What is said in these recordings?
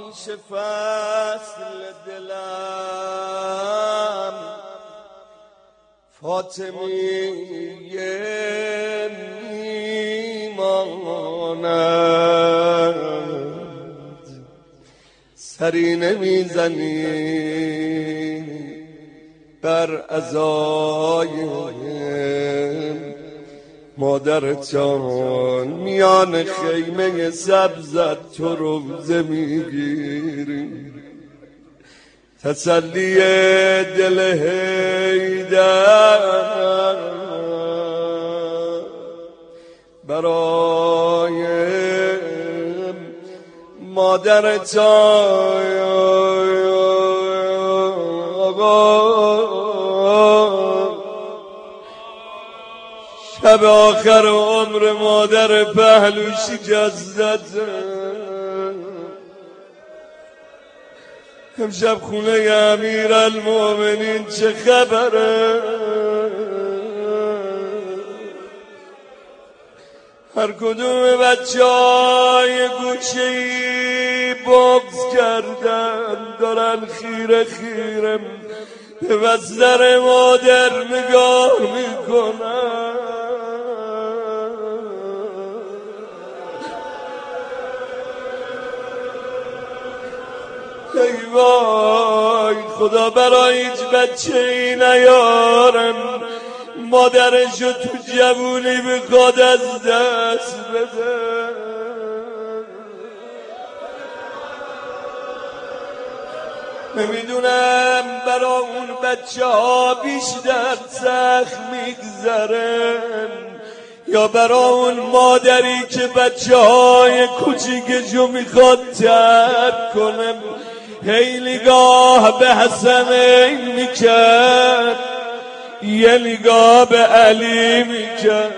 میشه فصل دلم فاطمیه میماند سری نمیزنی بر عزایم مادر جان میان خیمه سبزت تو روزه میگیری تسلی دل حیدر برای مادر جان شب آخر عمر مادر پهلو شکستت امشب خونه امیر المومنین چه خبره هر کدوم بچه های گوشه‌ای بغض کردن دارن خیره خیره به بستر مادر نگاه میکنن ای وای خدا برای هیچ بچه ای نیارم مادرشو تو جوونی بخواد از دست بده نمیدونم برا اون بچه ها بیشتر سخت میگذرن یا برا اون مادری که بچه های کوچیکشو میخواد ترک کنم هی نگاه به حسنین میکرد یه نگاه به علی میکرد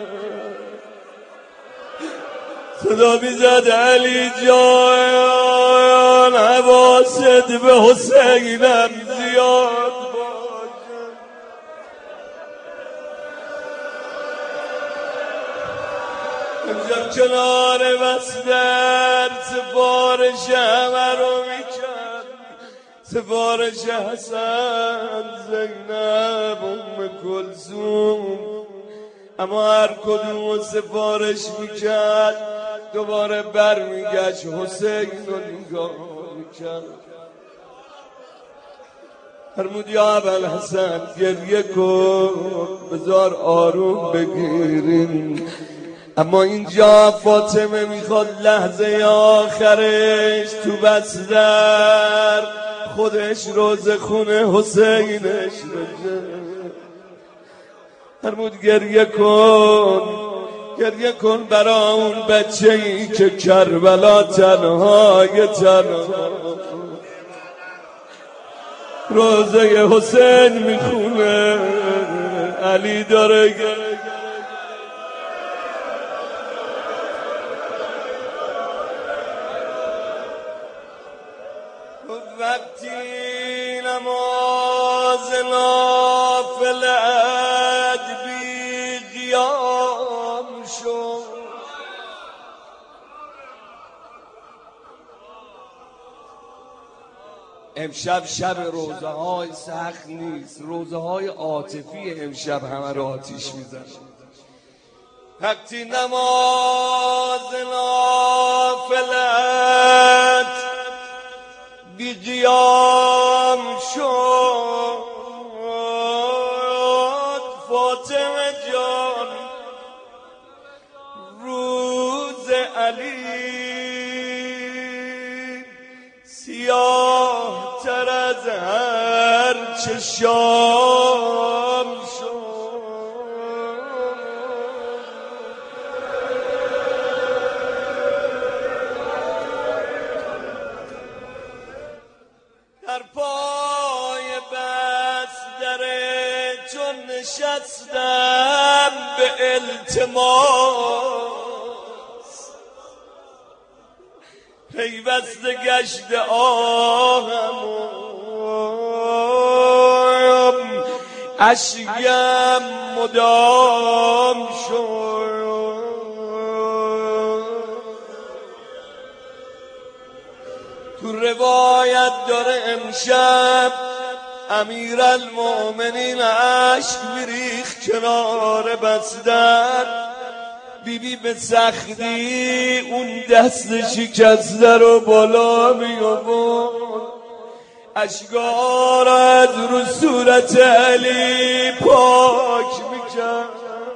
صدا میزد علی جان حواست به حسینم زیاد باشه امشب کنار بستر سفارش همه رو میکرد سفارش حسن زینب ام کلثوم اما هر کدوم سفارش میکرد دوباره برمیگشت حسین رو نگاه میکرد فرمود یا ابوالحسن گریه کن بذار آروم بگیریم اما اینجا فاطمه میخواد لحظه آخرش تو بستر خودش روزه خونه حسینش بشه فرمود گریه کن برا اون بچه ای که کربلا تنهای تنها روزه حسین میخونه علی داره وقتی نماز نافلت بی قیام شد امشب شب روزه های سخت نیست روزه های عاطفی امشب همه رو آتیش میزن وقتی نماز نافلت بی قیام شد فاطمه جان روز علی سیاه تر از هر چشام شد در پای بستر چون نشستم به التماس پیوسته گشت آهم اشکم مدام شد تو روایت داره امشب امیرالمومنین عشق میریخت کنار بستر، بیبی به سختی اون دست شکسته رو بالا می آورد، اشکار از رو صورت علی پاک میکرد،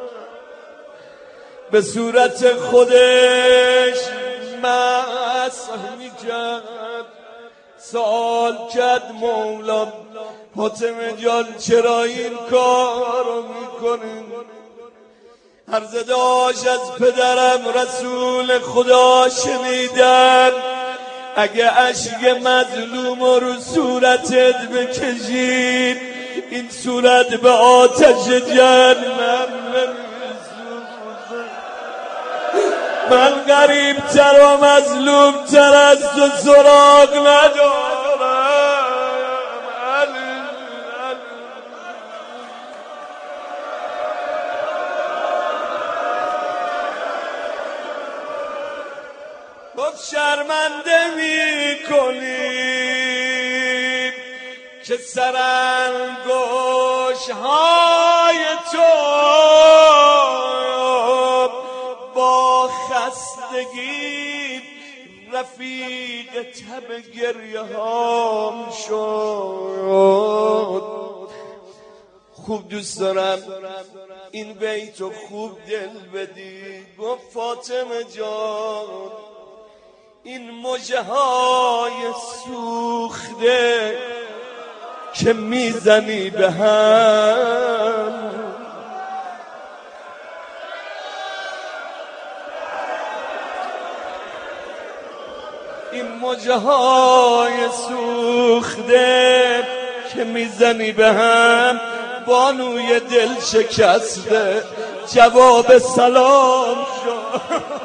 به صورت خودش مسح میکرد. سوال کرد مولا فاطمه جان چرا این کارو میکنین؟ عرض داشت از پدرم رسول خدا شنیدم اگه اشک مظلوم رو صورتت بکشید این صورت به آتش جهنم نمیسوزه. من غریب تر و مظلوم تر از تو سراغ ندارم. شرمنده می کنیم که سرانگشت های تو با خستگی رفیق تب گریه هام شد. خوب دوست دارم این بیتو خوب دل بدی. گفت فاطمه جان این مژه های سوخته که میزنی به هم این مژه های سوخته که میزنی به هم بانوی دل شکسته جواب سلام شد.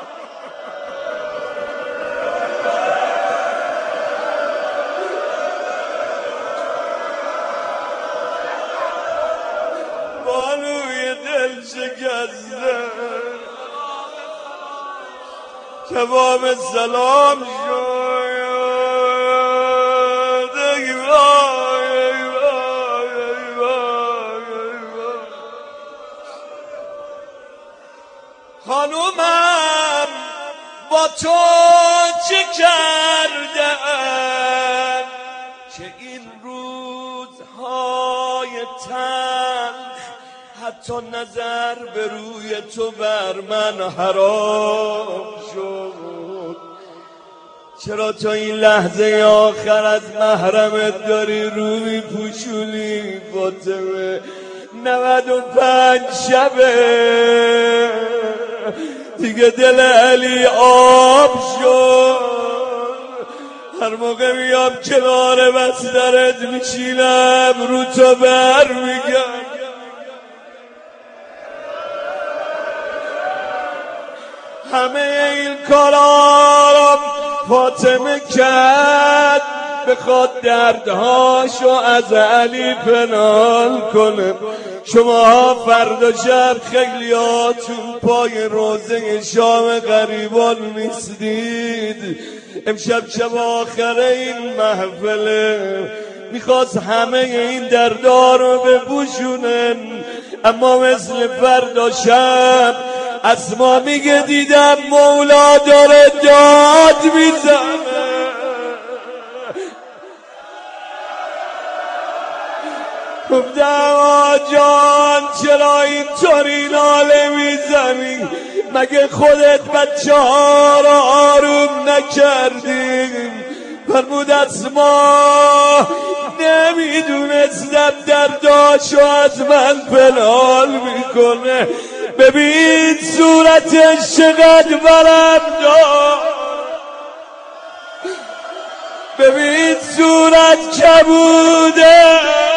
بانوی دل شکسته جواب سلام شد. خانومم با تو چه کردم که این روزهای تلخ حتی نظر به روی تو بر من حرام شد؟ چرا تا این لحظه آخر از محرمت داری رو میپوشونی فاطمه؟ 95 شبه دیگه دل علی آب شد. هر موقع میام کنار بسترت میشینم رو تو بر میگم همه این کارا فاطمه کرد بخواد دردهاشو از علی پنهان کنه. شما فردا شب خیلیاتون پای روزه شام غریبان نیستید. امشب شب آخر این محفله میخواست همه این دردا رو بپوشونن، اما مثل فردا شب اسما میگه دیدم مولا داره داد میزنه. گفتم آجان چرا اینطوری ناله میزنی؟ مگه خودت بچه ها را آروم نکردیم؟ فرمود اسما نمیدونستم درداشو از من پنهان میکنه. ببین صورتش چقدر ورم داشت، ببین صورت کبوده